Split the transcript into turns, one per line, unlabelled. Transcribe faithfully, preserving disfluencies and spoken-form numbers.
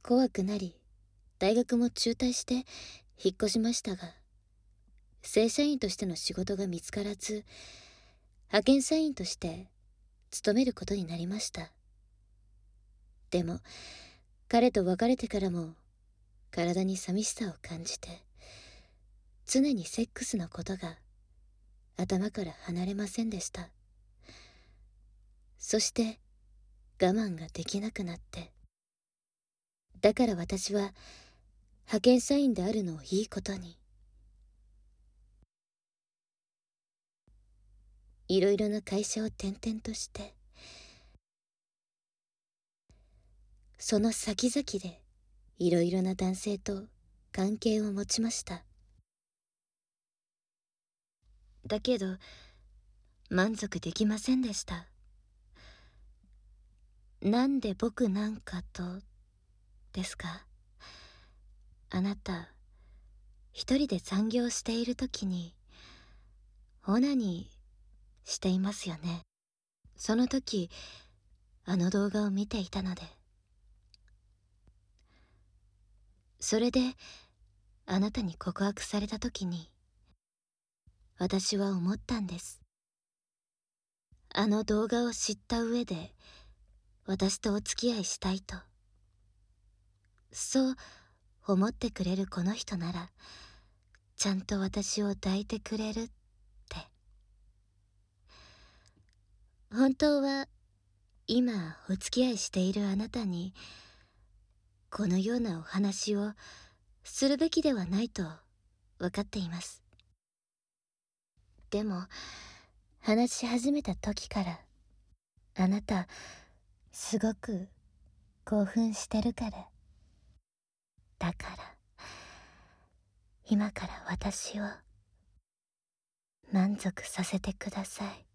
怖くなり、大学も中退して引っ越しましたが、正社員としての仕事が見つからず、派遣社員として勤めることになりました。でも、彼と別れてからも体に寂しさを感じて、常にセックスのことが頭から離れませんでした。そして我慢ができなくなって、だから私は派遣社員であるのをいいことに、いろいろな会社を転々として、その先々でいろいろな男性と関係を持ちました。だけど満足できませんでした。なんで僕なんかとですか？あなた一人で残業している時にオナニーしていますよね。その時あの動画を見ていたので。それであなたに告白された時に私は思ったんです。あの動画を知った上で私とお付き合いしたいと。そう思ってくれるこの人ならちゃんと私を抱いてくれるって。本当は今お付き合いしているあなたにこのようなお話をするべきではないと分かっています。でも話し始めた時からあなたすごく興奮してるから。だから今から私を満足させてください。